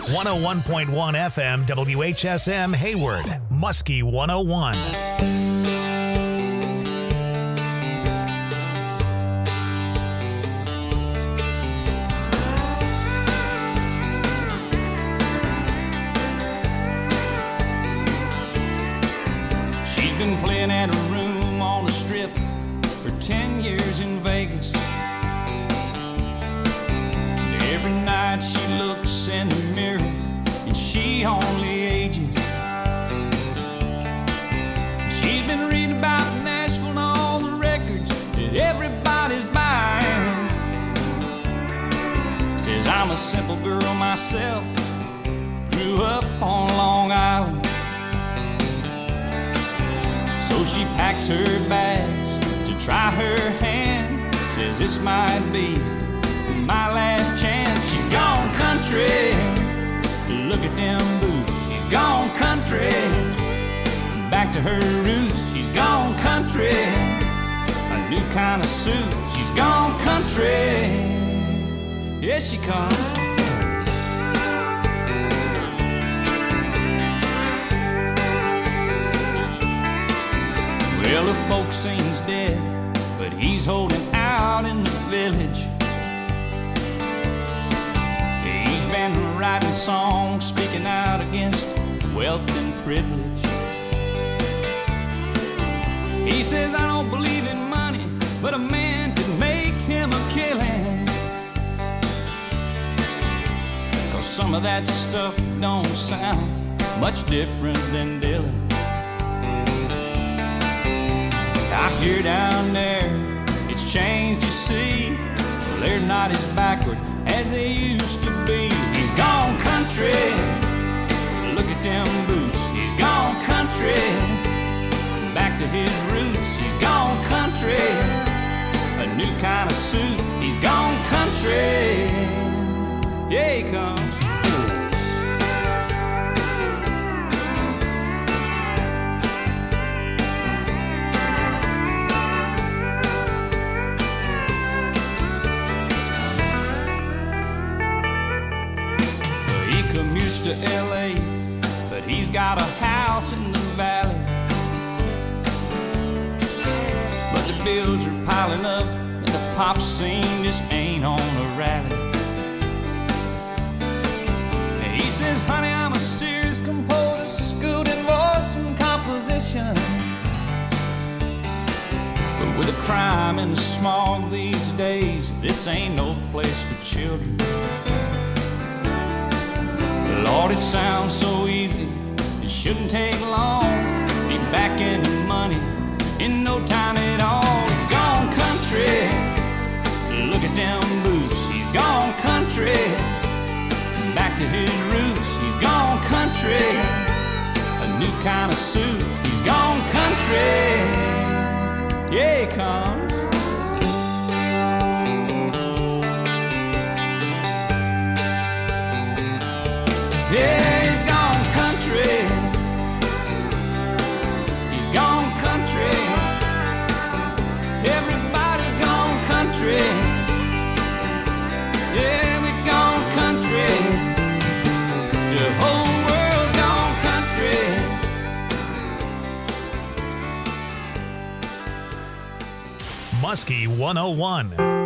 101.1 FM WHSM Hayward, Muskie 101. She's been playing at a room on the strip for 10 years in Vegas. And every night she looks in the mirror and she only ages. She's been reading about Nashville and all the records that everybody's buying. Says I'm a simple girl myself, grew up on Long Island. So she packs her bags to try her hand. Says this might be my last chance. She's gone country, look at them boots. She's gone country, back to her roots. She's gone country, a new kind of suit. She's gone country, here she comes. Well, the folk scene's dead, but he's holding out in the village. He's been writing songs, speaking out against wealth and privilege. He says, I don't believe in money, but a man could make him a killing. 'Cause some of that stuff don't sound much different than Dylan. Out here down there, it's changed, you see. Well, they're not as backward as they used to be. He's gone country, look at them boots. He's gone country, back to his roots. He's gone country, a new kind of suit. He's gone country, yeah, he comes. To LA, but he's got a house in the valley. But the bills are piling up and the pop scene just ain't on a rally. And he says, honey, I'm a serious composer, schooled in voice and composition. But with the crime and the smog these days, this ain't no place for children. Lord, it sounds so easy, it shouldn't take long. Be back in the money in no time at all. He's gone country, look at them boots. He's gone country, back to his roots. He's gone country, a new kind of suit. He's gone country, yeah, he comes. Yeah, he's gone country. He's gone country. Everybody's gone country. Yeah, we've gone country. The whole world's gone country. Muskie 101.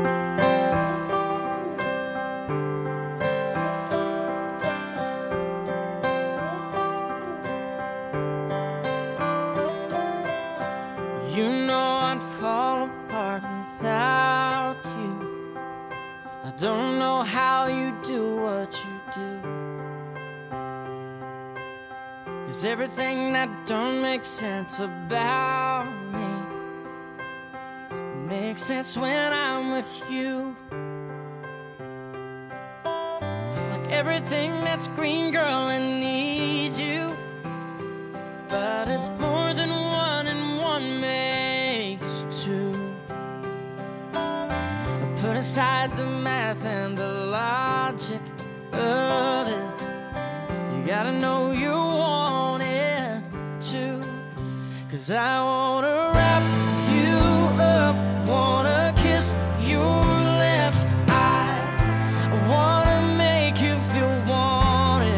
Don't know how you do what you do, 'cause everything that don't make sense about me makes sense when I'm with you. Like everything that's green, girl, I need you, but it's more than one and one makes two. Put aside the math and the logic of it. You gotta know you want it too. 'Cause I wanna wrap you up, wanna kiss your lips. I wanna make you feel wanted.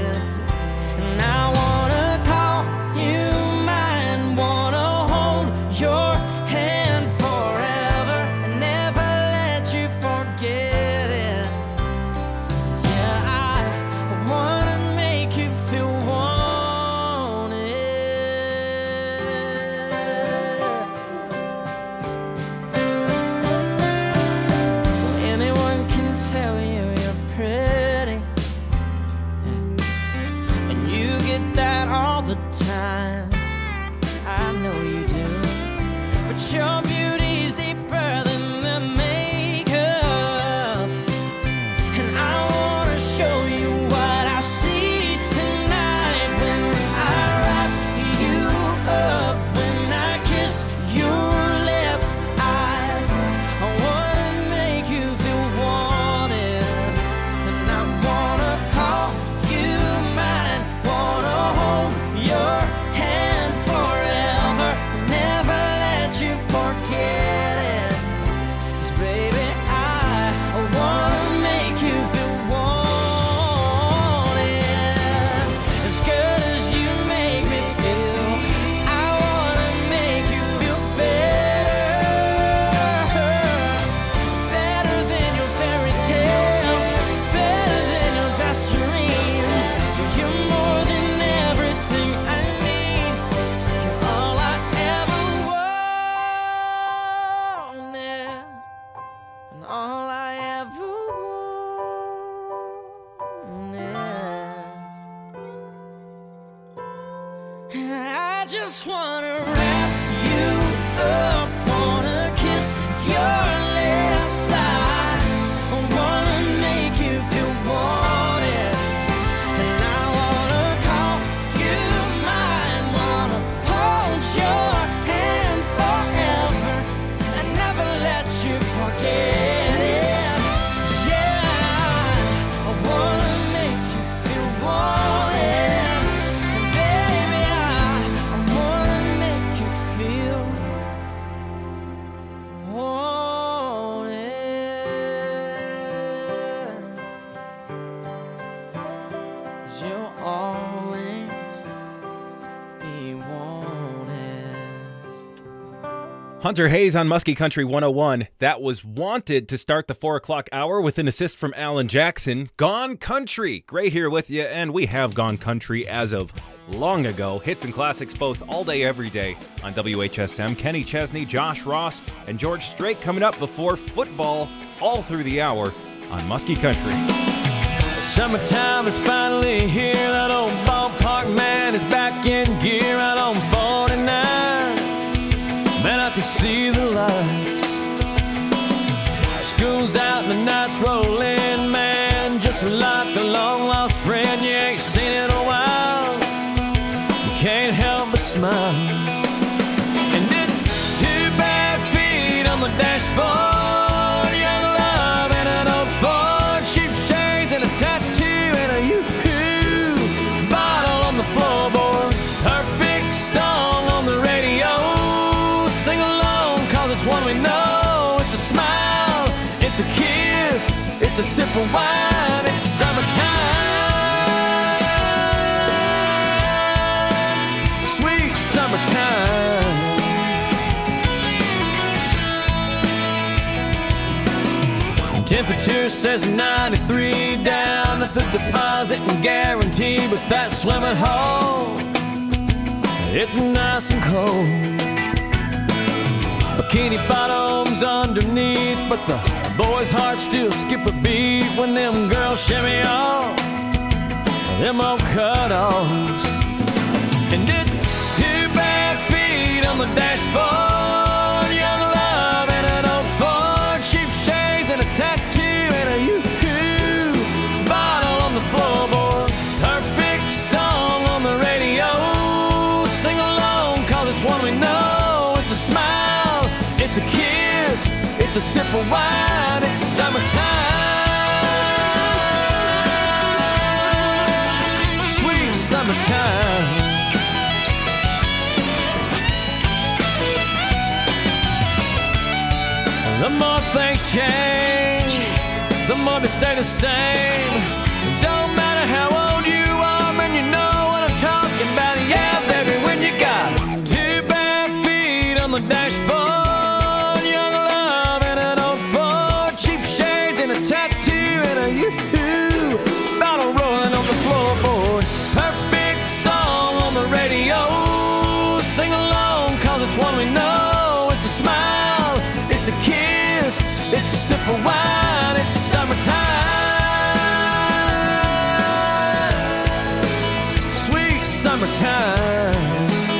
just wanna wrap you up, wanna kiss your left side, I wanna make you feel wanted, and I wanna call you mine, wanna hold your hand forever and never let you forget it. Yeah, I wanna make you feel wanted, and baby, I wanna make you feel wanted. 'Cause you'll always be wanted. Hunter Hayes on Muskie Country 101. That was Wanted to start the 4 o'clock hour with an assist from Alan Jackson. Gone Country. Gray here with you, and we have gone country as of long ago. Hits and classics both all day, every day on WHSM. Kenny Chesney, Josh Ross, and George Strait coming up before football all through the hour on Muskie Country. Summertime is finally here. That old ballpark man is back in gear out on 49. Man, I can see the lights. School's out and the night's rolling, man. Just like a long-lost friend you ain't seen in a while. You can't help but smile. And it's 2 bare feet on the dashboard. Young love and an old Ford. Cheap shades and a tattoo and a yoo-hoo. Bottle on the floorboard. Perfect song on the radio. Sing along, cause it's one we know. It's a smile, it's a kiss, it's a sip of wine, it's summertime. Sweet summertime. Temperature says 93 down at the deposit and guarantee, but that swimming hole, it's nice and cold. Bikini bottoms underneath, but the boys' hearts still skip a beat when them girls shimmy off them old cutoffs. And it's 2 bare feet on the dashboard. Young love and an old Ford. Cheap shades and a tattoo and a yoo-hoo. Bottle on the floorboard. Perfect song on the radio. Sing along, cause it's one we know. It's a smile, it's a kiss, it's a sip of wine, it's summertime. Sweet summertime. The more things change, the more they stay the same. It don't matter how old you are, man, you know what I'm talking about. Yeah, baby, when you got 2 bare feet on the dashboard. Young love and an old Ford. Cheap shades and a tattoo and a yoo-hoo. Bottle rolling on the floorboard. Perfect song on the radio. Sing along, cause it's one we know. It's a smile, it's a kiss, it's a sip of wine, it's summertime. Sweet summertime.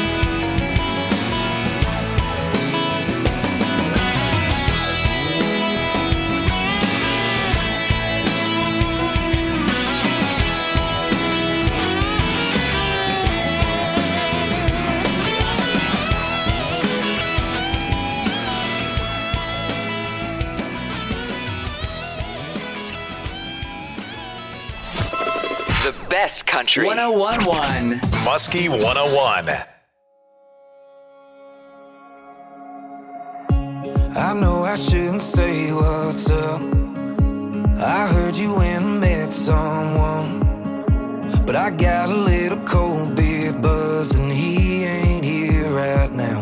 The best country. 101.1. Muskie 101. I know I shouldn't say what's up. I heard you went and met someone, but I got a little cold beer buzz and he ain't here right now.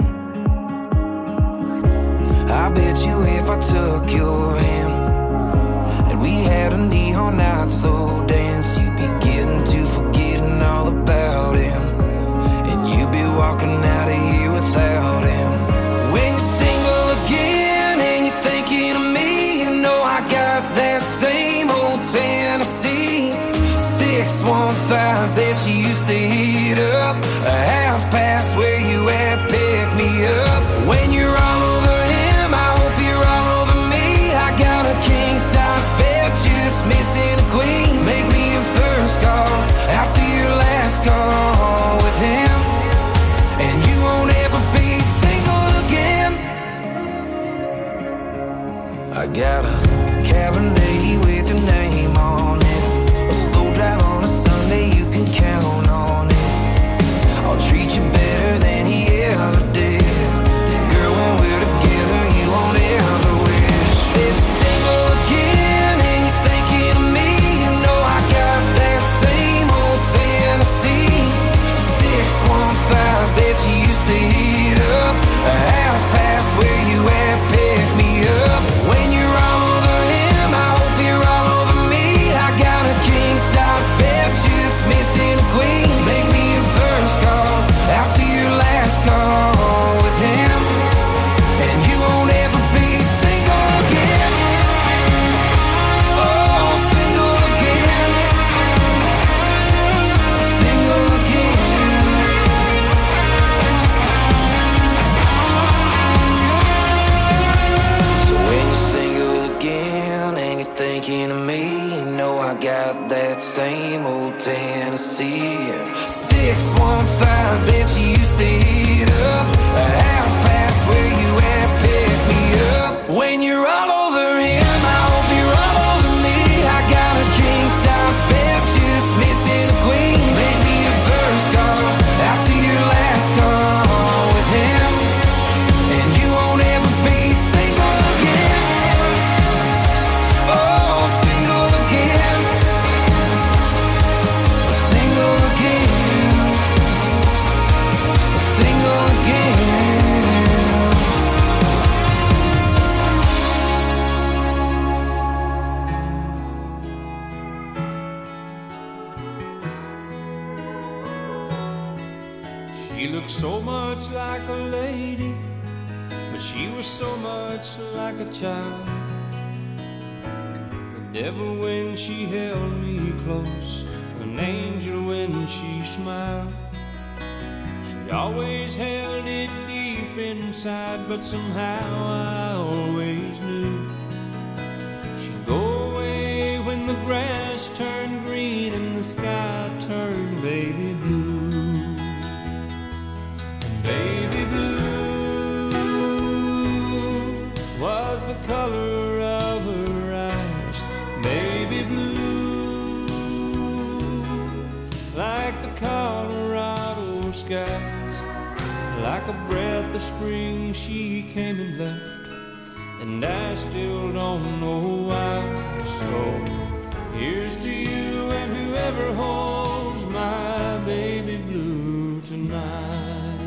I bet you if I took your hand and we had a neon night slow dance, you'd be getting to forgetting all about him, and you'd be walking out of here without him. When you're single again and you're thinking of me, you know I got that same old Tennessee 615 that you used to heat up a half past where I got a Cabernet with your name on it. A slow drive on a Sunday, you can count on it. I'll treat you better than he ever did. Girl, when we're together, you won't ever wish that you're single again and you're thinking of me. You know I got that same old Tennessee 615 that you used to heat up. A half past where you at, pick me up. When you're all over him, I hope you're all over me. I got a king size bed, just missing a queen. Make me your first call, after your last call with him, and you won't ever be single again. Oh, single again. Single again. So when you're single again and you're thinking of me, you know I got that same old Tennessee 615 that you used to heat up. A half past where you at, pick me up. When you're all over him, I hope you're all over me. I got a king size bed, just missing a queen. Make me your first call, after your last call with him, and you won't ever be single again. Oh, single again. Single again. Single again. She looked so much like a lady, but she was so much like a child. The devil when she held me close, an angel when she smiled. She always held it deep inside, but somehow I always knew she'd go away when the grass turned green and the sky turned baby blue. Baby blue was the color of her eyes. Baby blue, like the Colorado skies. Like a breath of spring she came and left, and I still don't know why. So here's to you and whoever holds my baby blue tonight.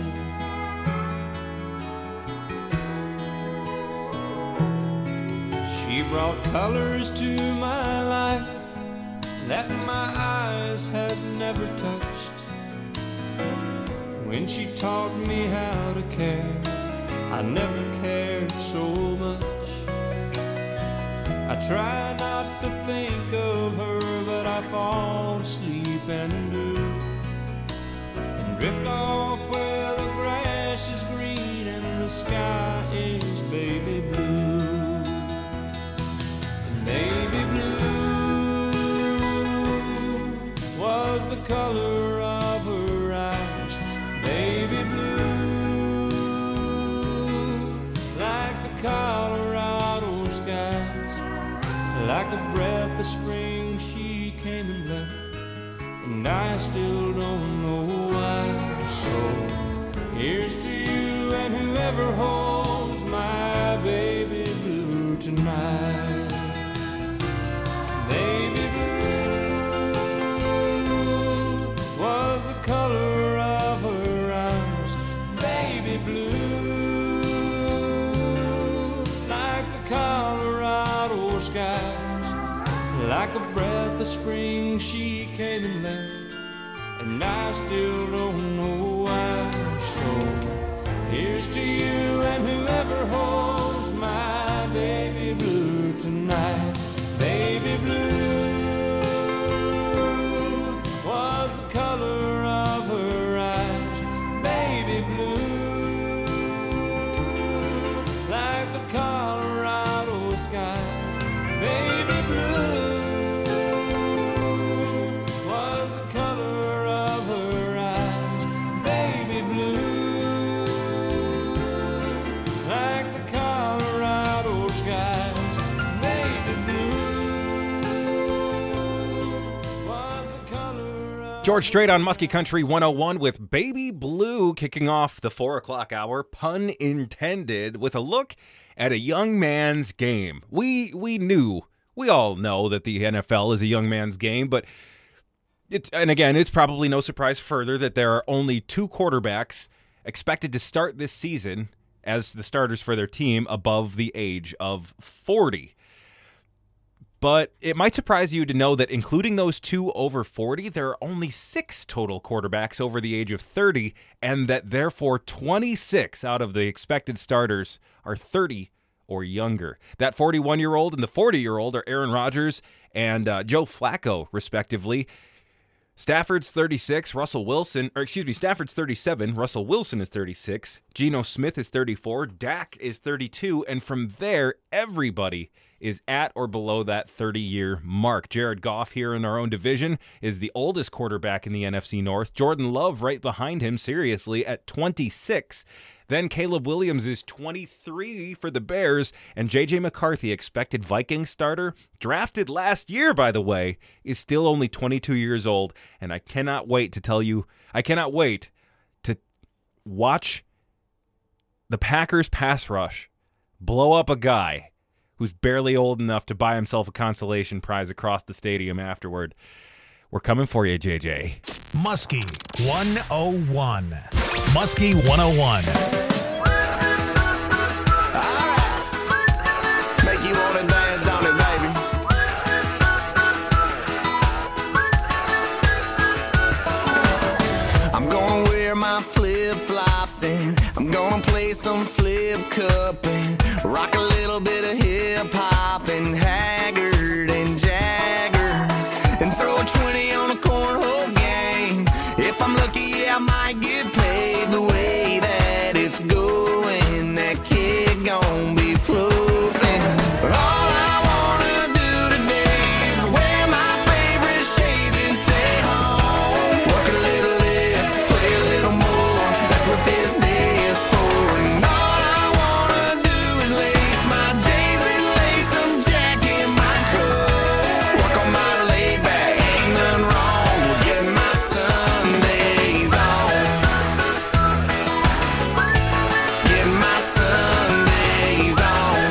She brought colors to my life that my eyes had never touched. When she taught me how to care, I never cared so much. I try not to think of her, but I fall asleep and do, and drift off where the grass is green and the sky is baby blue. Baby blue was the color of her eyes. Baby blue, like the Colorado skies. Like a breath of spring she came and left, and I still don't know why. So here's to you and whoever holds my baby blue tonight. Baby blue was the color of her eyes. Baby blue, like the Colorado skies. Like a breath of spring she came and left, and I still don't know why. So here's to you and whoever holds my baby blue tonight. Baby blue was the color of her eyes. Baby blue, like the Colorado skies. Baby blue was the color of her eyes. Baby blue, like the Colorado skies. George Strait on Muskie Country 101 with Baby Blue kicking off the 4 o'clock hour, pun intended, with a look at a young man's game. We all know that the NFL is a young man's game, but it's probably no surprise further that there are only 2 quarterbacks expected to start this season as the starters for their team above the age of 40. But it might surprise you to know that including those 2 over 40, there are only 6 total quarterbacks over the age of 30, and that therefore 26 out of the expected starters are 30 or younger. That 41-year-old and the 40-year-old are Aaron Rodgers and Joe Flacco, respectively. Stafford's 36, Stafford's 37, Russell Wilson is 36, Geno Smith is 34, Dak is 32, and from there, everybody is at or below that 30-year mark. Jared Goff here in our own division is the oldest quarterback in the NFC North. Jordan Love right behind him, seriously, at 26. Then Caleb Williams is 23 for the Bears, and J.J. McCarthy, expected Vikings starter, drafted last year, by the way, is still only 22 years old, and I cannot wait to watch the Packers pass rush blow up a guy who's barely old enough to buy himself a consolation prize across the stadium afterward. We're coming for you, JJ. Muskie 101. Muskie 101. Make you wanna dance, don't it, baby? I'm gonna wear my flip-flops and I'm gonna play some flip cup and rock a little bit of hip-hop and Haggard and Jagger and throw a 20 on a cornhole game. If I'm lucky, I might get paid the way that it's going. That kid gon' be floating. But all I wanna do today is wear my favorite shades and stay home. Work a little less, play a little more. That's what this day is for. And all I wanna do is lace my J's and lace some Jack in my coat. Work on my laid back, ain't nothing wrong with getting my Sundays on. Getting my Sundays on.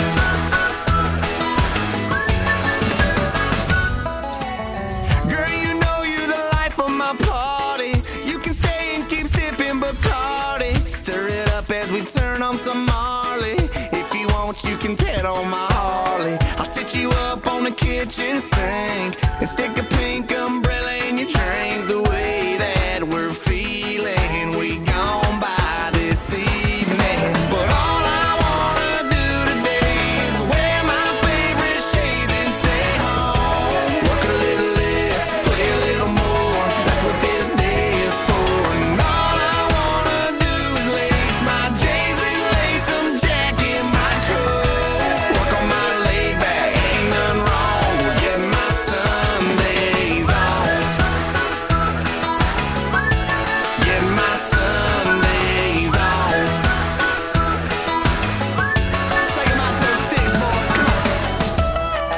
Girl, you know you the life of my party. You can stay and keep sipping Bacardi. Stir it up as we turn on some Marley. If you want, you can pet on my Harley. I'll sit you up on the kitchen sink and stick a pink umbrella in your drink. The way that we're feeling, we gon' by this evening. But all I wanna do today is wear my favorite shades and stay home. Work a little less, play a little more. That's what this day is for. And all I wanna do is lace my J's and lace some Jack in my coat. Work on my laid back, ain't nothing wrong with getting my Sundays on. Getting my Sundays on. Take 'em out to the sticks, boys. Come on.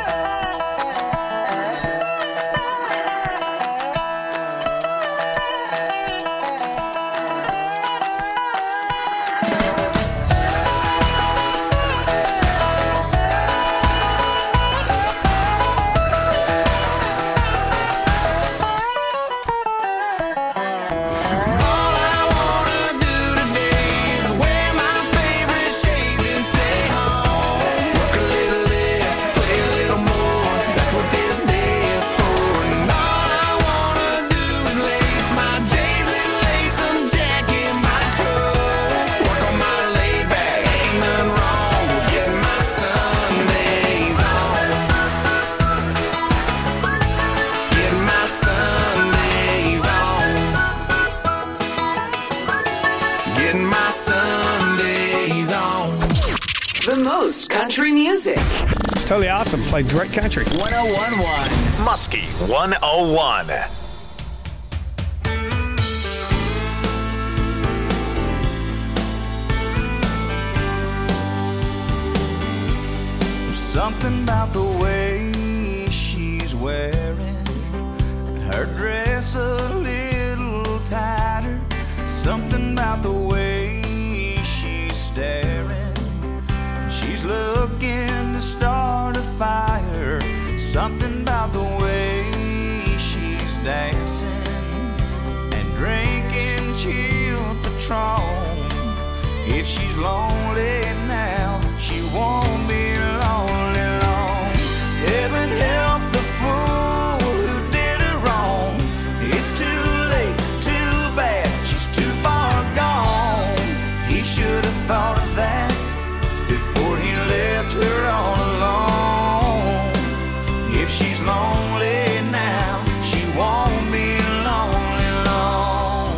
All I wanna do today is wear my favorite shades and stay home. Work a little less, play a little more. That's what this day is for. And all I wanna do is lace my J's and lace some Jack in my coat. Work on my laid back, ain't nothing wrong with getting my Sundays on. Getting my Sundays on. Getting my Sundays on. The most country music. It's totally awesome. Played great country. 1011. Muskie 101. There's something about the way she's wearing her dress. A chill Patron. If she's lonely now, she won't be lonely long. Heaven help the fool who did her wrong. It's too late, too bad, she's too far gone. He should have thought of that before he left her all alone. If she's lonely now, she won't be lonely long.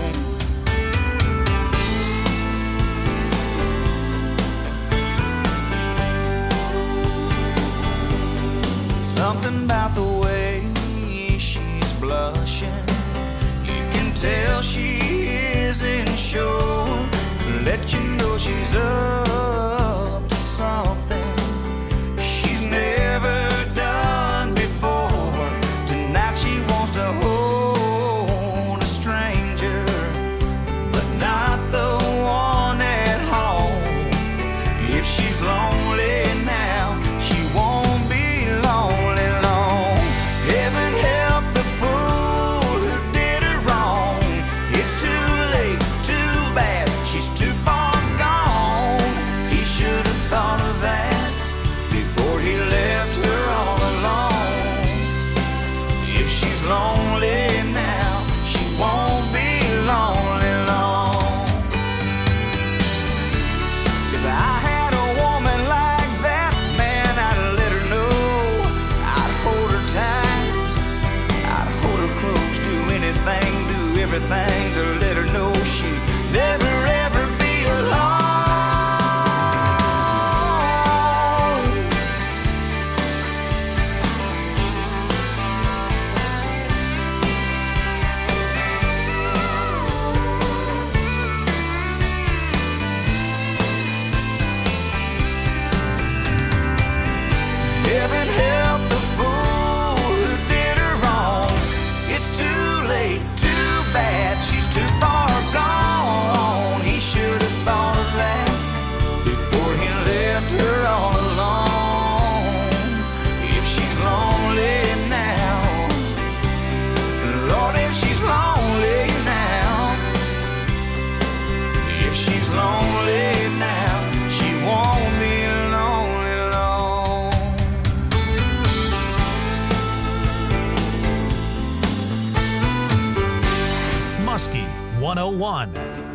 Something about the way she's blushing, you can tell she isn't sure. Let you know she's up to something she's never done before. Tonight she wants to hold a stranger, but not the one at home. If she's lonely now, she won't be lonely long. Heaven help the fool who did her wrong. It's too late, too bad, she's too far gone. He should have thought of that before he left her all alone. If she's lonely now, she won't be lonely long. If I had a woman like that, man, I'd let her know. I'd hold her tight, I'd hold her close, do anything, do everything to let her know she'd never ever be alone. Heaven help the fool who did her wrong. It's too late, too bad, she's too far gone. He should have thought of that before he left her all alone. If she's lonely now, Lord, if she's lonely now, if she's lonely now, she won't be lonely long. Muskie 101.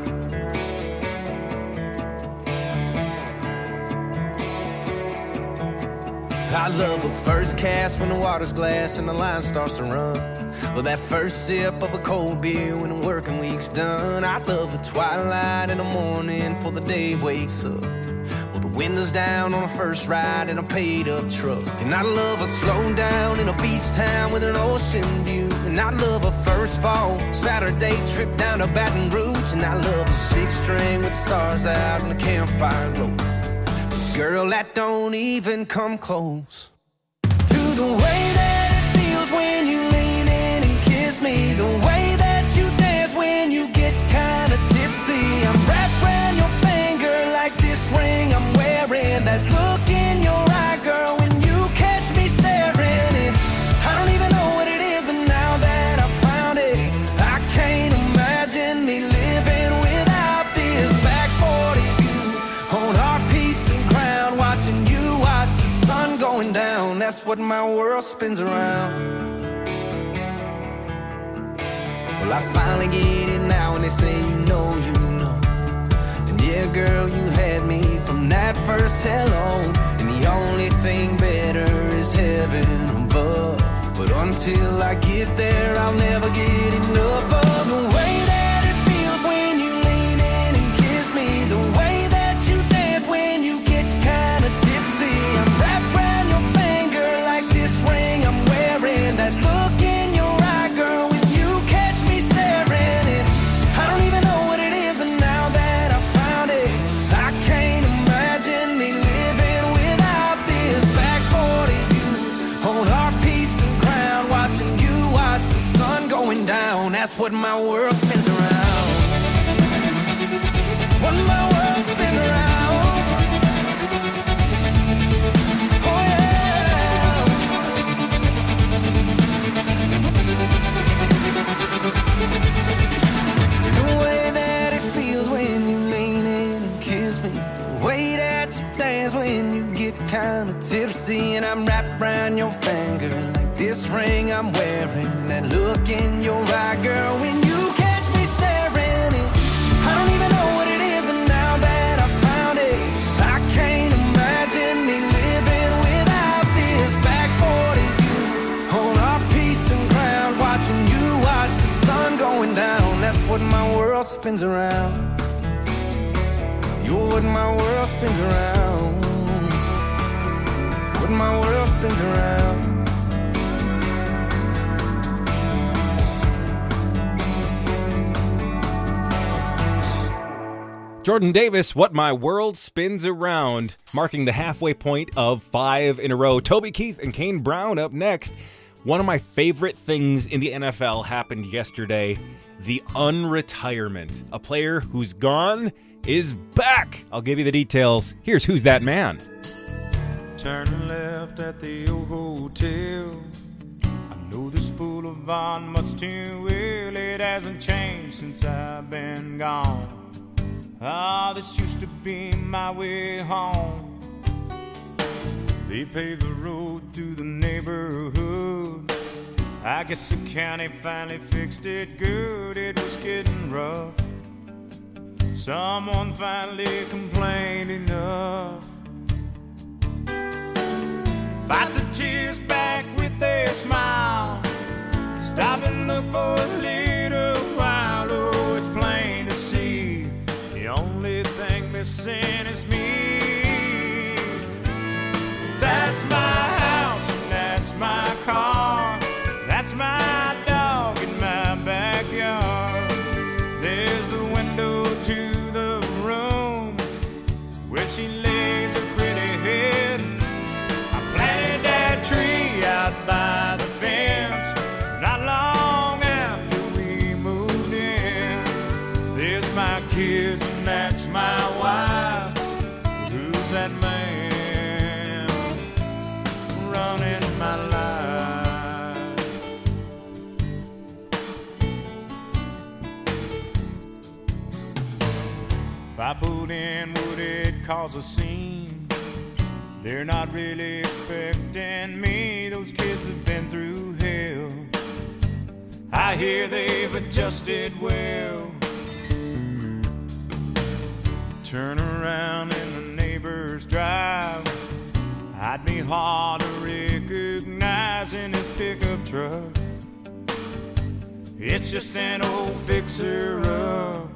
I love a first cast when the water's glass and the line starts to run. Or that first sip of a cold beer when the working week's done. I love a twilight in the morning before the day wakes up. Well, the windows down on a first ride in a paid-up truck. And I love a slow down in a beach town with an ocean view. And I love a first fall Saturday trip down to Baton Rouge. And I love a six-string with the stars out and the campfire glow. Girl, that don't even come close to the way that it feels when you lean in and kiss me. The way that you dance when you get kinda tipsy. I'm wrapped around your finger like this ring I'm wearing. That look in your eye, girl, when you catch me staring. And I don't even know what it is, but now that I found it, I can't imagine me living without this. Back 40 view on our piece of ground, watching you watch the sun going down. That's what my world spins around. Well, I finally get it now when they say you know. And yeah, girl, you had me from that first hello. And the only thing better is heaven above. But until I get there, I'll never get enough of the way that it feels when you lean in and kiss me. The way that you dance when you get kinda tipsy. I'm wrapped around your finger like this ring I'm wearing. That look in your eye, girl, when you catch me staring. And I don't even know what it is, but now that I found it, I can't imagine me living without this. Back 40 view on our piece of ground, watching you watch the sun going down. That's what my world spins around. What my world spins around. Oh yeah. The way that seeing I'm wrapped around your finger, like this ring I'm wearing, and that look in your eye, girl, when you catch me staring. I don't even know what it is, but now that I found it, I can't imagine me living without this. Back 40, you hold our peace and ground, watching you watch the sun going down. That's what my world spins around. You're what my world spins around. What my world spins around. Jordan Davis, What My World Spins Around, marking the halfway point of 5 in a row. Toby Keith and Kane Brown up next. One of my favorite things in the NFL happened yesterday. The unretirement. A player who's gone is back. I'll give you the details. Here's Who's That Man. Turn left at the old hotel. I know this boulevard much too well. It hasn't changed since I've been gone. Ah, this used to be my way home. They paved the road through the neighborhood. I guess the county finally fixed it good. It was getting rough. Someone finally complained enough. Fight the tears back with a smile. Stop and look for a little while. Oh, it's plain to see. The only thing missing is me. That's my house and that's my car. That's my dog in my backyard. There's the window to the room where she lays her pretty head. I planted that tree out by the fence not long after we moved in. There's my kids and that's my wife. Who's that man running my life? If I put in, would it cause a scene? They're not really expecting me. Those kids have been through hell. I hear they've adjusted well. Turn around in the neighbor's drive. I'd be hard to recognize in his pickup truck. It's just an old fixer-up.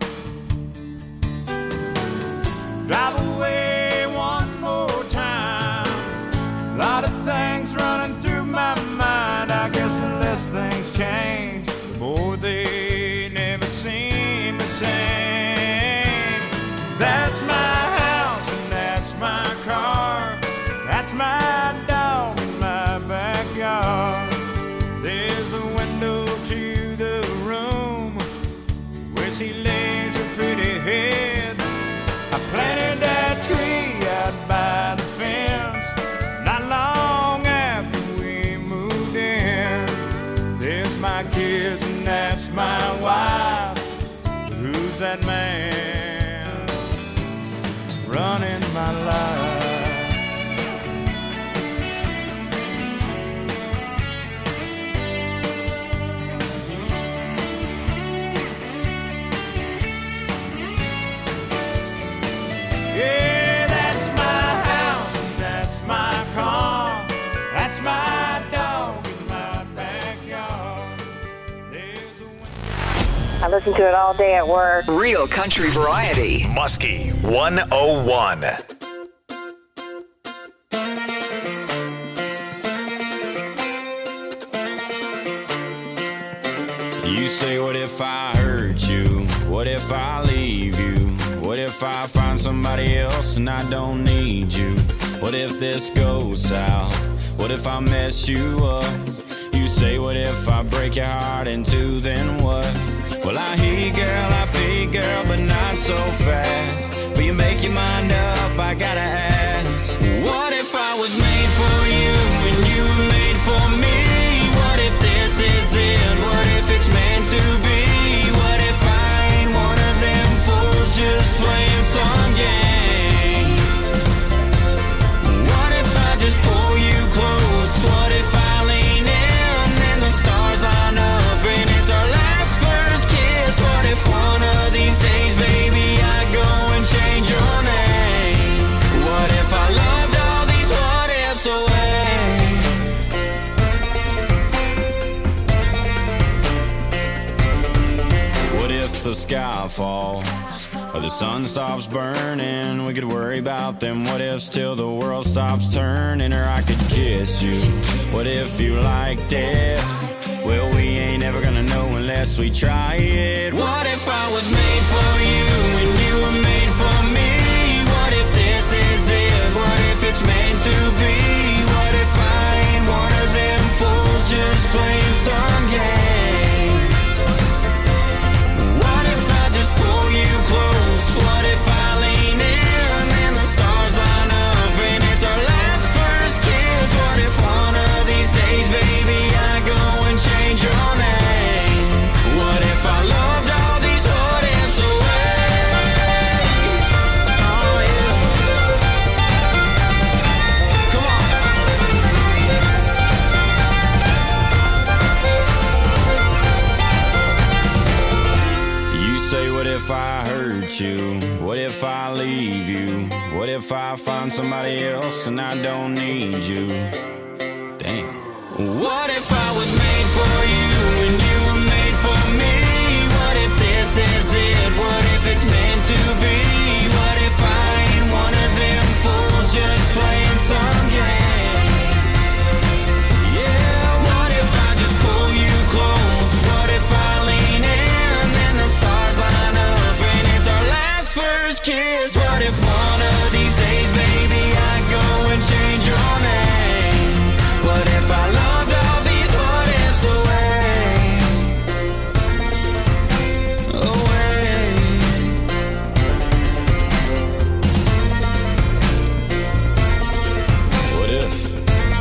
Drive away one more time. A lot of things running through my mind. I guess the less things change, the more they never seem the same. That's my house and that's my car. That's my dog in my backyard. There's the window to the room where she lays her pretty head. I planted that tree out by the fence not long after we moved in. There's my kids and that's my wife. Who's that man running my life? Yeah, that's my house and that's my car. That's my dog in my backyard. There's a I listen to it all day at work. Real country variety. Muskie 101. You say, what if I hurt you? What if I leave you? What if I find somebody else and I don't need you? What if this goes south? What if I mess you up? You say, what if I break your heart in two, then what? Well, I hear you, girl, I feel you, girl, but not so fast. Will you make your mind up? I gotta ask. What if I was made for you and you were made for me? What if this is it? What if it's meant to be? What if I ain't one of them fools just playing some game? What if I just pull you sky falls or the sun stops burning. We could worry about them what ifs till the world stops turning. Or I could kiss you, what if you liked it? Well, we ain't ever gonna know unless we try it. What if I was made for you and you were made for me? What if this is it? What if it's meant to be? What if I ain't one of them fools just playing some game? What if I just pull you close? What if I lean in and the stars line up and it's our last first kiss? What if one of these days, baby, I go and change your name? What if I loved all these what ifs away? Oh yeah. Come on. You say, what if I hurt you? What if I leave you? What if I find somebody else and I don't need you? Damn. What if I was made for you and you were made for me? What if this is it? What if it's meant to be? What if I ain't one of them fools just playing some game? Yeah, what if I just pull you close? What if I lean in and the stars line up and it's our last first kiss? What if one of these days, baby, I go and change your name? What if I loved all these what ifs away? Away. What if?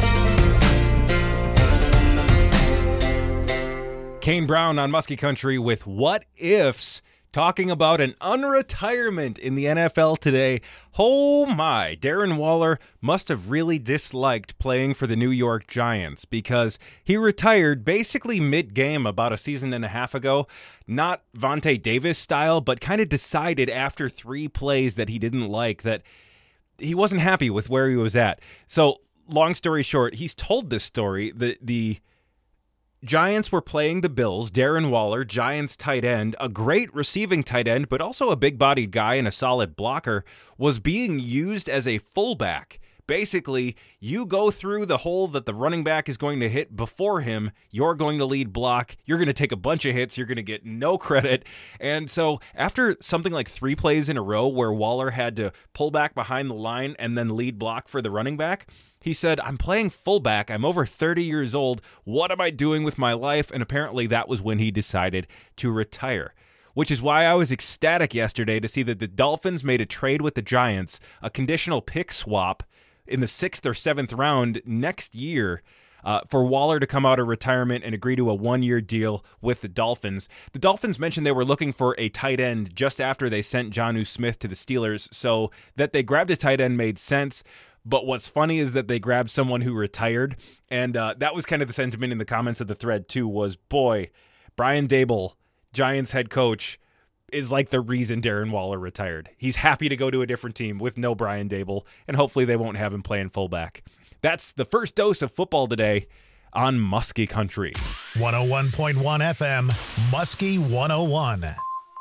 Kane Brown on Muskie Country with What Ifs, talking about an unretirement in the NFL today. Oh my, Darren Waller must have really disliked playing for the New York Giants because he retired basically mid-game about a season and a half ago. Not Vontae Davis style, but kind of decided after 3 plays that he didn't like, that he wasn't happy with where he was at. So, long story short, he's told this story. The Giants were playing the Bills. Darren Waller, Giants tight end, a great receiving tight end, but also a big-bodied guy and a solid blocker, was being used as a fullback. Basically, you go through the hole that the running back is going to hit before him. You're going to lead block. You're going to take a bunch of hits. You're going to get no credit. And so after something like 3 plays in a row where Waller had to pull back behind the line and then lead block for the running back, he said, I'm playing fullback. I'm over 30 years old. What am I doing with my life? And apparently that was when he decided to retire, which is why I was ecstatic yesterday to see that the Dolphins made a trade with the Giants, a conditional pick swap in the 6th or 7th round next year for Waller to come out of retirement and agree to a 1-year deal with the Dolphins. The Dolphins mentioned they were looking for a tight end just after they sent Jonnu Smith to the Steelers, so that they grabbed a tight end made sense. But what's funny is that they grabbed someone who retired, and that was kind of the sentiment in the comments of the thread too, was, boy, Brian Daboll, Giants head coach, is like the reason Darren Waller retired. He's happy to go to a different team with no Brian Daboll, and hopefully they won't have him playing fullback. That's the first dose of football today on Muskie Country. 101.1 FM, Muskie 101.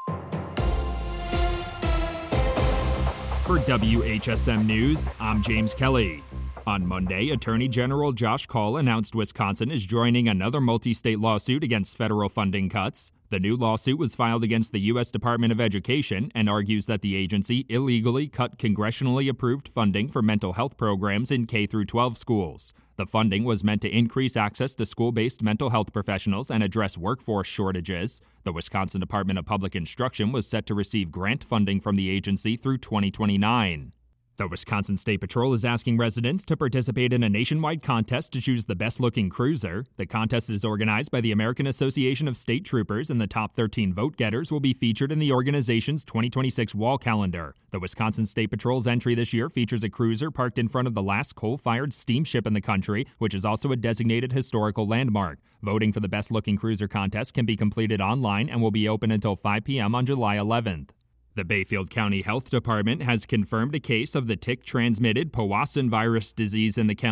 For WHSM News, I'm James Kelly. On Monday, Attorney General Josh Kaul announced Wisconsin is joining another multi-state lawsuit against federal funding cuts. The new lawsuit was filed against the U.S. Department of Education and argues that the agency illegally cut congressionally approved funding for mental health programs in K-12 schools. The funding was meant to increase access to school-based mental health professionals and address workforce shortages. The Wisconsin Department of Public Instruction was set to receive grant funding from the agency through 2029. The Wisconsin State Patrol is asking residents to participate in a nationwide contest to choose the best-looking cruiser. The contest is organized by the American Association of State Troopers, and the top 13 vote-getters will be featured in the organization's 2026 wall calendar. The Wisconsin State Patrol's entry this year features a cruiser parked in front of the last coal-fired steamship in the country, which is also a designated historical landmark. Voting for the best-looking cruiser contest can be completed online and will be open until 5 p.m. on July 11th. The Bayfield County Health Department has confirmed a case of the tick-transmitted Powassan virus disease in the county.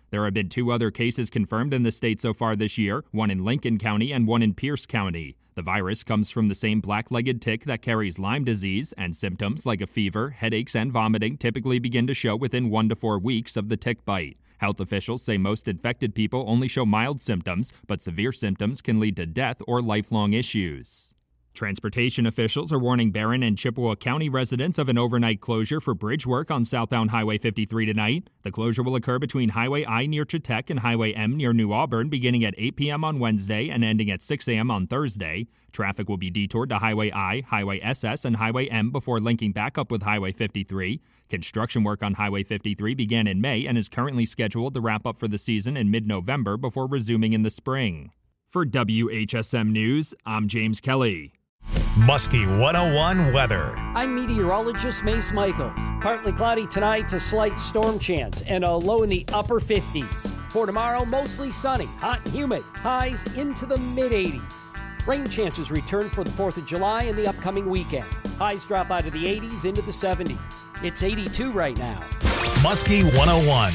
There have been 2 other cases confirmed in the state so far this year, one in Lincoln County and one in Pierce County. The virus comes from the same black-legged tick that carries Lyme disease, and symptoms like a fever, headaches, and vomiting typically begin to show within 1 to 4 weeks of the tick bite. Health officials say most infected people only show mild symptoms, but severe symptoms can lead to death or lifelong issues. Transportation officials are warning Barron and Chippewa County residents of an overnight closure for bridge work on southbound Highway 53 tonight. The closure will occur between Highway I near Chetek and Highway M near New Auburn beginning at 8 p.m. on Wednesday and ending at 6 a.m. on Thursday. Traffic will be detoured to Highway I, Highway SS, and Highway M before linking back up with Highway 53. Construction work on Highway 53 began in May and is currently scheduled to wrap up for the season in mid-November before resuming in the spring. For WHSM News, I'm James Kelly. Muskie 101 weather. I'm meteorologist Mace Michaels. Partly cloudy tonight to slight storm chance and a low in the upper 50s. For tomorrow, mostly sunny, hot and humid, highs into the mid-80s. Rain chances return for the 4th of July and the upcoming weekend. Highs drop out of the 80s into the 70s. It's 82 right now. Muskie 101.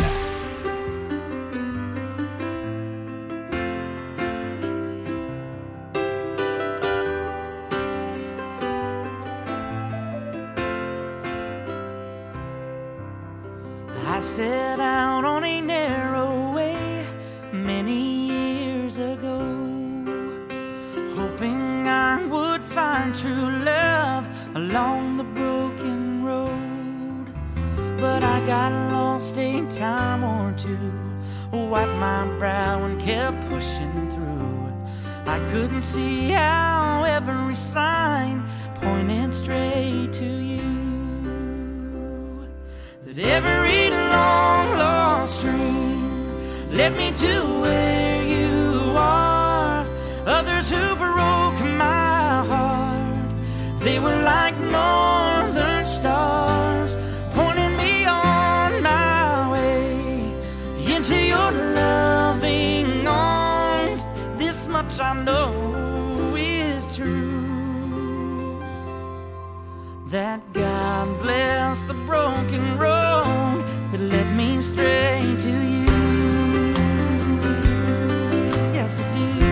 I set out on a narrow way many years ago, hoping I would find true love along the broken road. But I got lost a time or two, wiped my brow and kept pushing through. I couldn't see how every sign pointed straight to you. That every long lost dream led me to where you are. Others who broke my heart, they were like northern stars, pointing me on my way into your loving arms. This much I know is true, that God bless the broken road that led me straight to you. Yes, it did.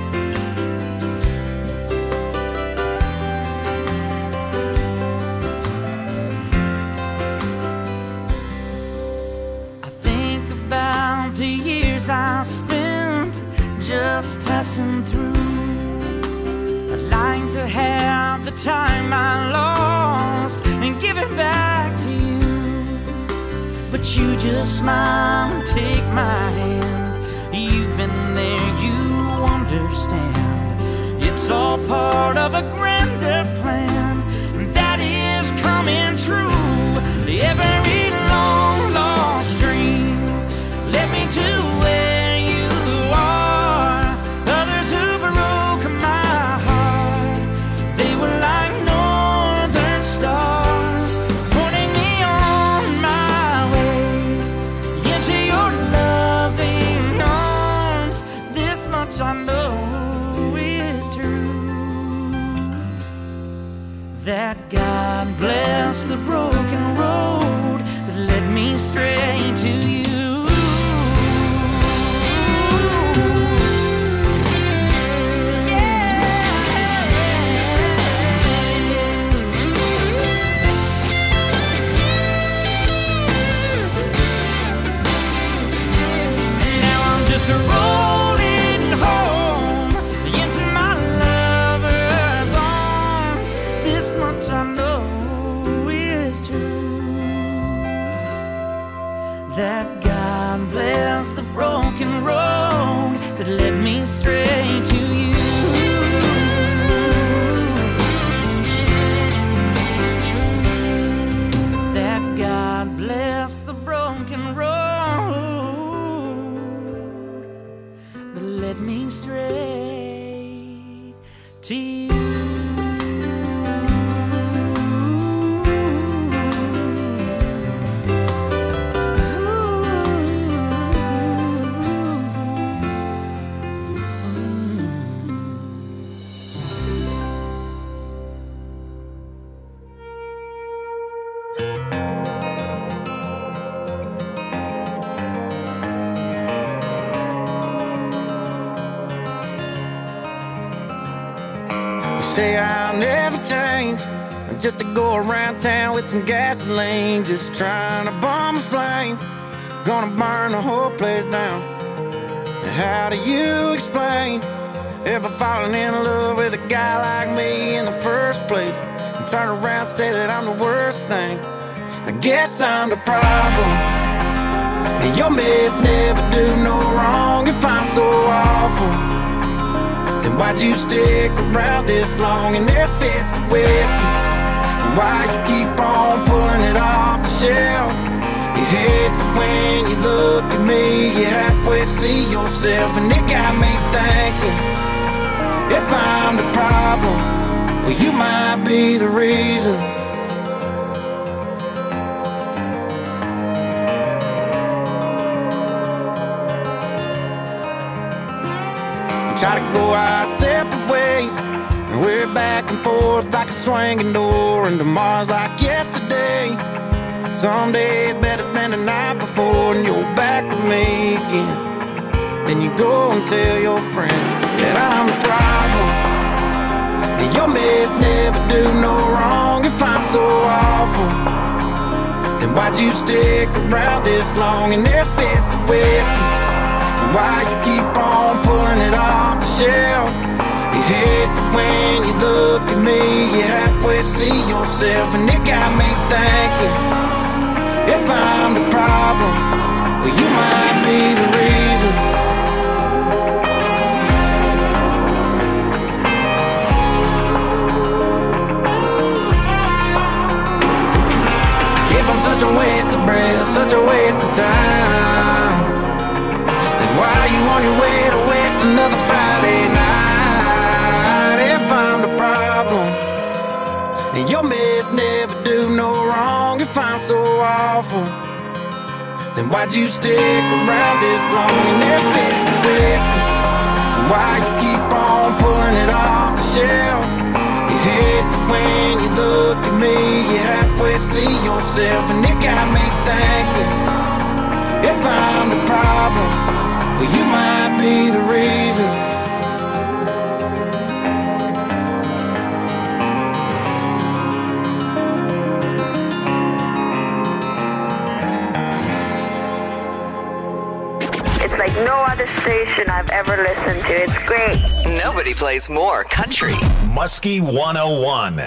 I think about the years I spent just passing through. I'd like to have the time I lost and give it back to you. But you just smile and take my hand. You've been there, you understand. It's all part of a grander plan that is coming true. Every long lost dream led me to where you are. Others who broke my heart, they were like northern stars, pointing me on my way into your loving arms. This much I know is true, that God bless the broken road that led me straight to you. Rolling home into my lover's arms. This much I know is true, that God bless the broken road that led me straight to you. That God bless the broken road that led me straight to you. say I'll never change. I'm just to go around town with some gasoline, just trying to bomb a flame. Gonna burn the whole place down. And how do you explain ever falling in love with a guy like me in the first place? And turn around and say that I'm the worst thing. I guess I'm the problem. And your mess never do no wrong. If I'm so awful, then why'd you stick around this long? And if it's the whiskey, and why you keep on pulling it off the shelf? You hate that when you look at me, you halfway see yourself. And it got me thinking, if I'm the problem, well, you might be the reason. Try to go our separate ways, and we're back and forth like a swinging door. And tomorrow's like yesterday. Some days better than the night before, and you're back with me again. Then you go and tell your friends that I'm the problem. And your mess never do no wrong. If I'm so awful, then why'd you stick around this long? And if it's the whiskey, why you keep on pulling it off the shelf? You hate that when you look at me, you halfway see yourself. And it got me thinking, if I'm the problem, well, you might be the reason. If I'm such a waste of breath, such a waste of time, why are you on your way to waste another Friday night? If I'm the problem, and your mess never do no wrong. If I'm so awful, then why'd you stick around this long? And if it's the whiskey, why you keep on pulling it off the shelf? You hate that when you look at me, you halfway see yourself. And it got me thinking, if I'm the problem, well, you might be the reason. It's like no other station I've ever listened to. It's great. Nobody plays more country. Muskie 101.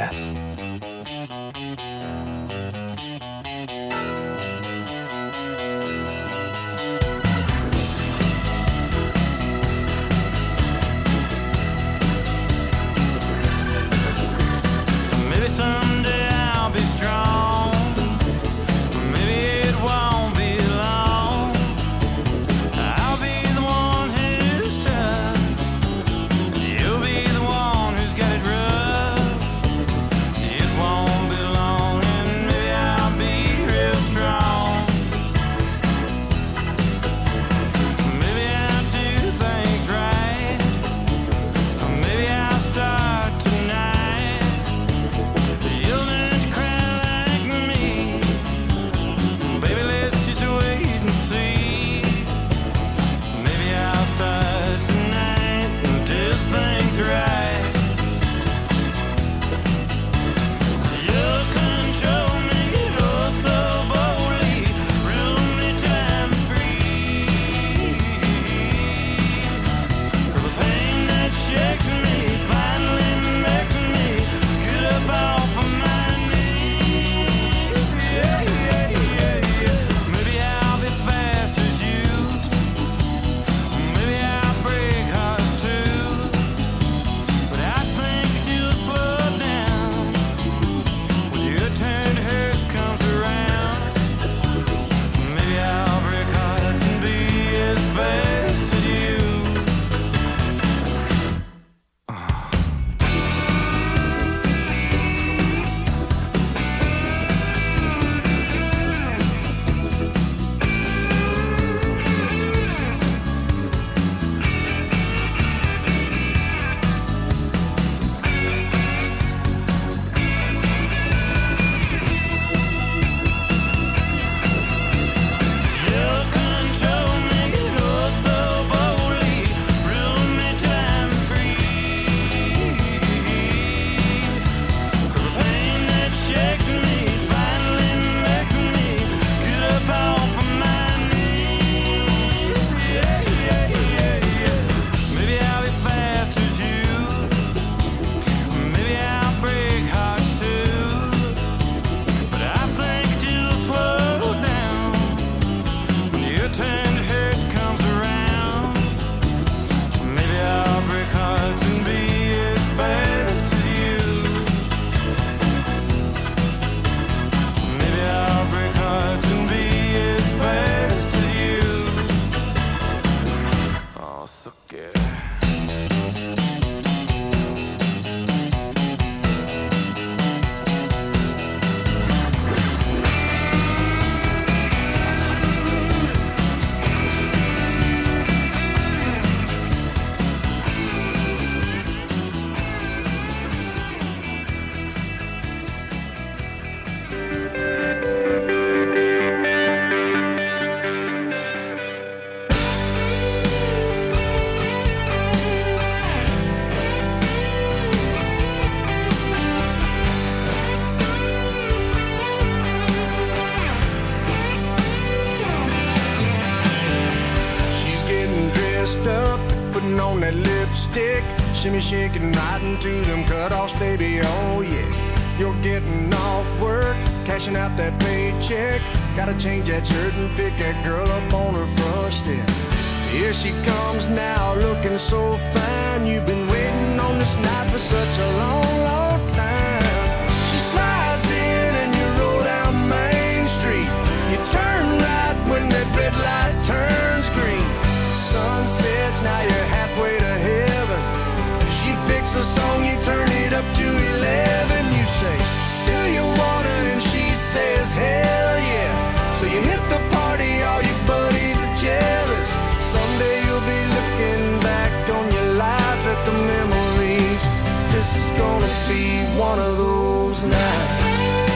dressed up, putting on that lipstick, shimmy shaking right into them cutoffs, baby, oh yeah. You're getting off work, cashing out that paycheck, gotta change that shirt and pick that girl up on her front step. Here she comes now, looking so fine. You've been waiting on this night for such a long, long time. She slides in and you roll down Main Street. You turn right when that red light turns green. The sun sets, now you're halfway to heaven. She picks a song, you turn it up to 11. You say, do you wanna? And she says, hell yeah. So you hit the party, all your buddies are jealous. Someday you'll be looking back on your life at the memories. This is gonna be one of those nights.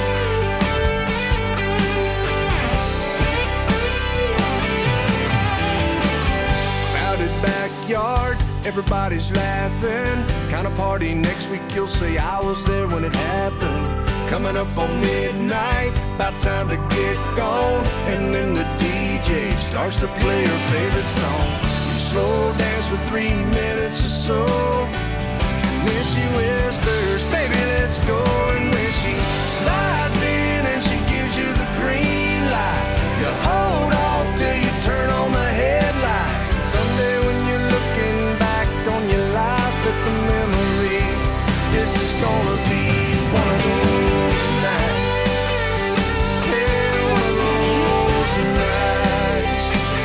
Crowded backyard, everybody's laughing. Kind of party next week, you'll say I was there when it happened. Coming up on midnight, about time to get gone. And then the DJ starts to play her favorite song. You slow dance for 3 minutes or so, and then she whispers, baby, let's go. And when she slides in and she gives you the green light, you hold off till you turn on the headlights. Someday when you're looking back on your life at the memories, this is gonna be one of those nights. Yeah, one of those nights.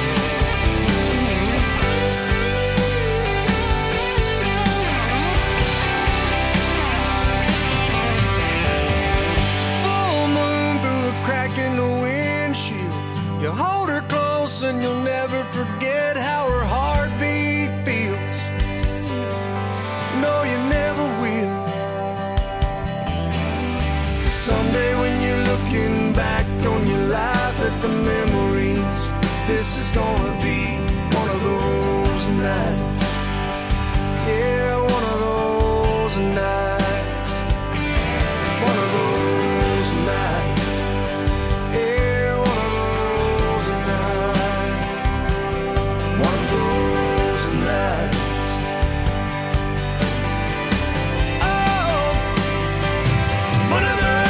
Full moon through a crack in the windshield. You hold her close and you'll never forget how her heartbeat feels. No, you never will. Someday when you're looking back on your life at the memories, this is gonna be one of those nights. Yeah, one of those nights. One of those nights. Yeah, one of those nights. One of those nights. Oh, one of those.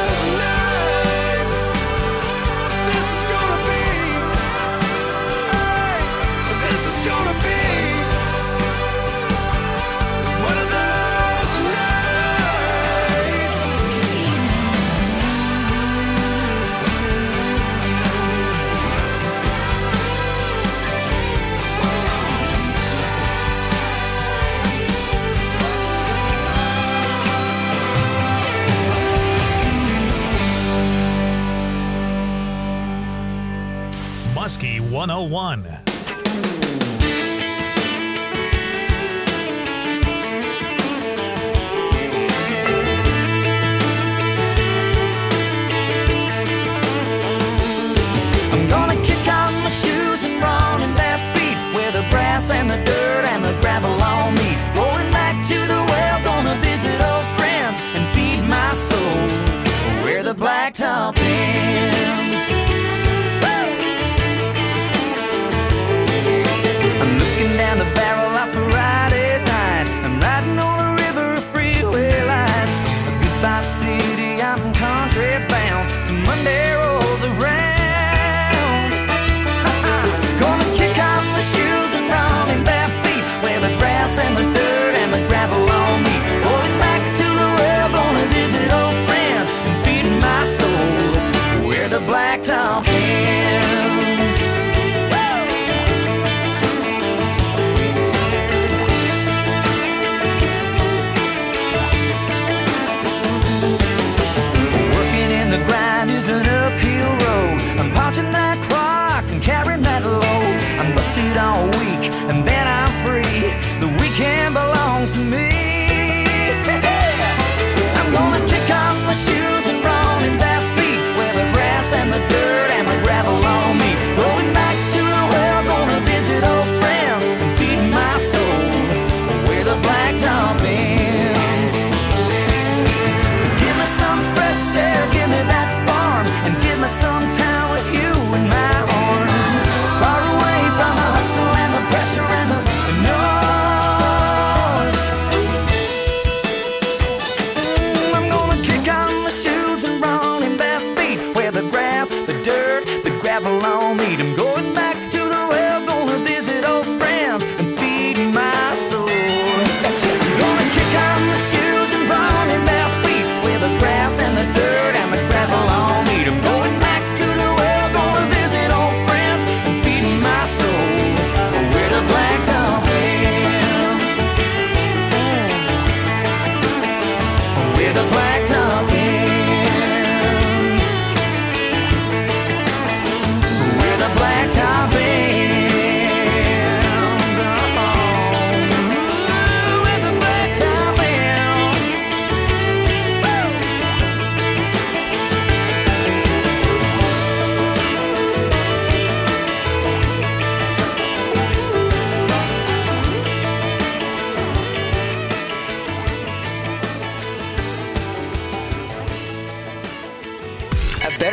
Muskie 101. I'm gonna kick off my shoes and run in bare feet, where the grass and the dirt and the gravel all meet. Going back to the well, gonna visit old friends and feed my soul where the blacktop ends. I'm looking down the barrel of a Friday night. I'm riding on a river of freeway lights. A goodbye city, I'm country bound till Monday rolls around. Gonna kick off my shoes and run in bare feet, where the grass and the dirt and the gravel all meet. Going back to the well, gonna visit old friends and feed my soul where the blacktop ends.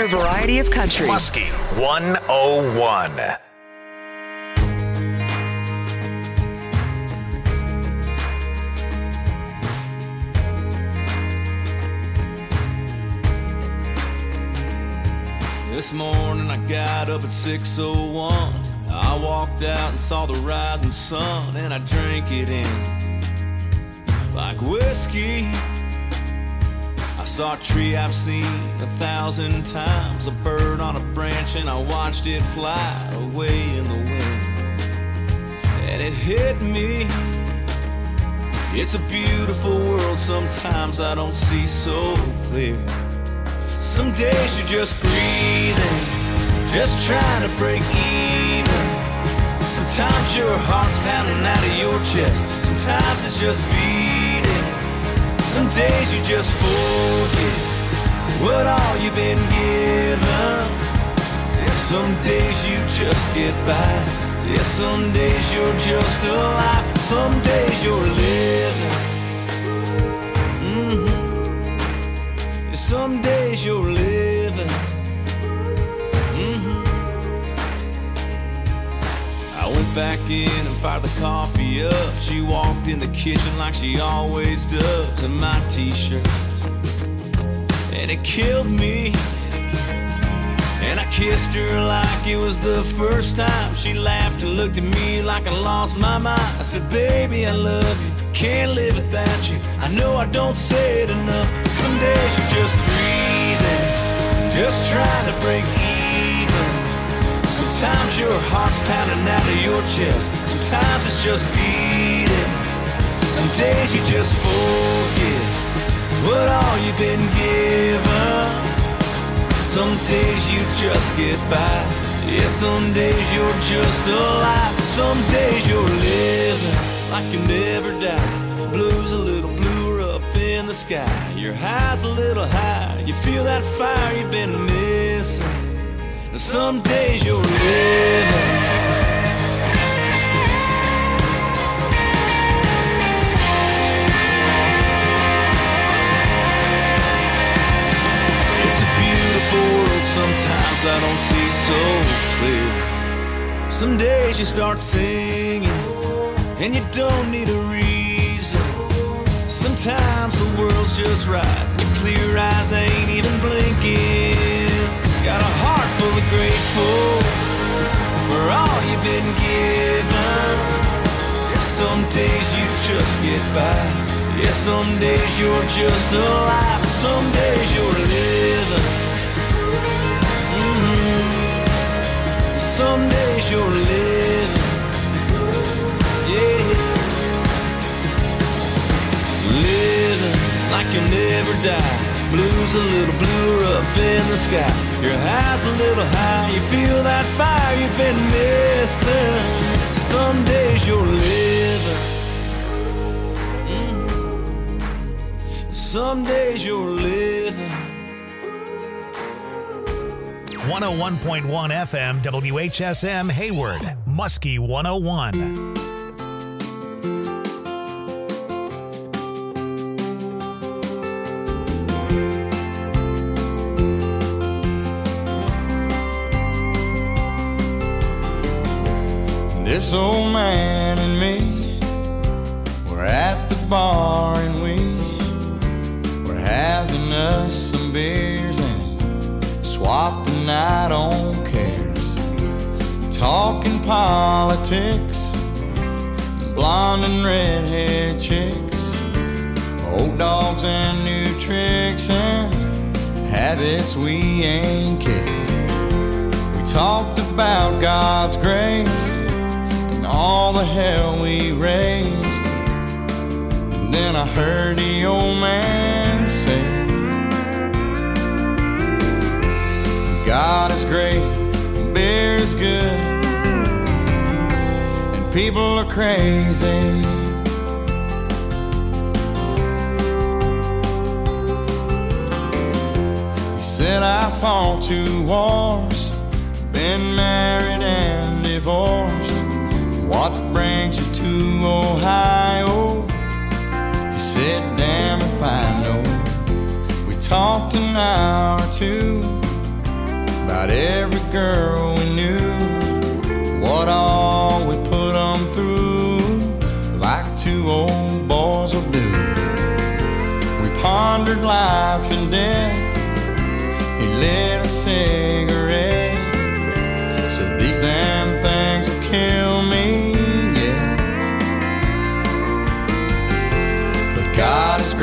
better variety of country. Muskie 101. This morning I got up at 6:01. I walked out and saw the rising sun, and I drank it in like whiskey. I saw a tree I've seen 1,000 times, a bird on a branch, and I watched it fly away in the wind. And it hit me, it's a beautiful world, sometimes I don't see so clear. Some days you're just breathing, just trying to break even. Sometimes your heart's pounding out of your chest, sometimes it's just beating. Some days you just forget what all you've been given. Yeah, some days you just get by. Yeah, some days you're just alive. Some days you're living. Yeah, some days you're living. I went back in and fired the coffee up. She walked in the kitchen like she always does, in my t-shirt, and it killed me. And I kissed her like it was the first time. She laughed and looked at me like I lost my mind. I said, baby, I love you, can't live without you. I know I don't say it enough, but some days you're just breathing, just trying to break even. Sometimes your heart's pounding out of your chest, sometimes it's just beating. Some days you just forget what all you've been given. Some days you just get by. Yeah, some days you're just alive. Some days you're living like you never die. Blue's a little bluer up in the sky. Your high's a little higher. You feel that fire you've been missing. And some days you're living. World, sometimes I don't see so clear. Some days you start singing and you don't need a reason. Sometimes the world's just right, your clear eyes ain't even blinking. Got a heart full of grateful for all you've been given. Some days you just get by. Yeah, some days you're just alive. Some days you're living. Some days you're living, yeah. Living like you never die. Blue's a little bluer up in the sky. Your high's a little high. You feel that fire you've been missing. Some days you're living. Some days you're living. 101.1 FM WHSM Hayward, Muskie 101. This old man and me, we're at the bar and we're having us some beers and swapping out on cares, talking politics, blonde and redhead chicks, old dogs and new tricks and habits we ain't kicked. We talked about God's grace and all the hell we raised. And then I heard the old man say, God is great, beer is good, and people are crazy. He said, I fought 2 wars, been married and divorced. What brings you to Ohio? He said, damn if I know. We talked an hour or two, about every girl we knew, what all we put them through, like two old boys will do. We pondered life and death. He lit a cigarette, said these damn things will kill me, yeah. But God is great.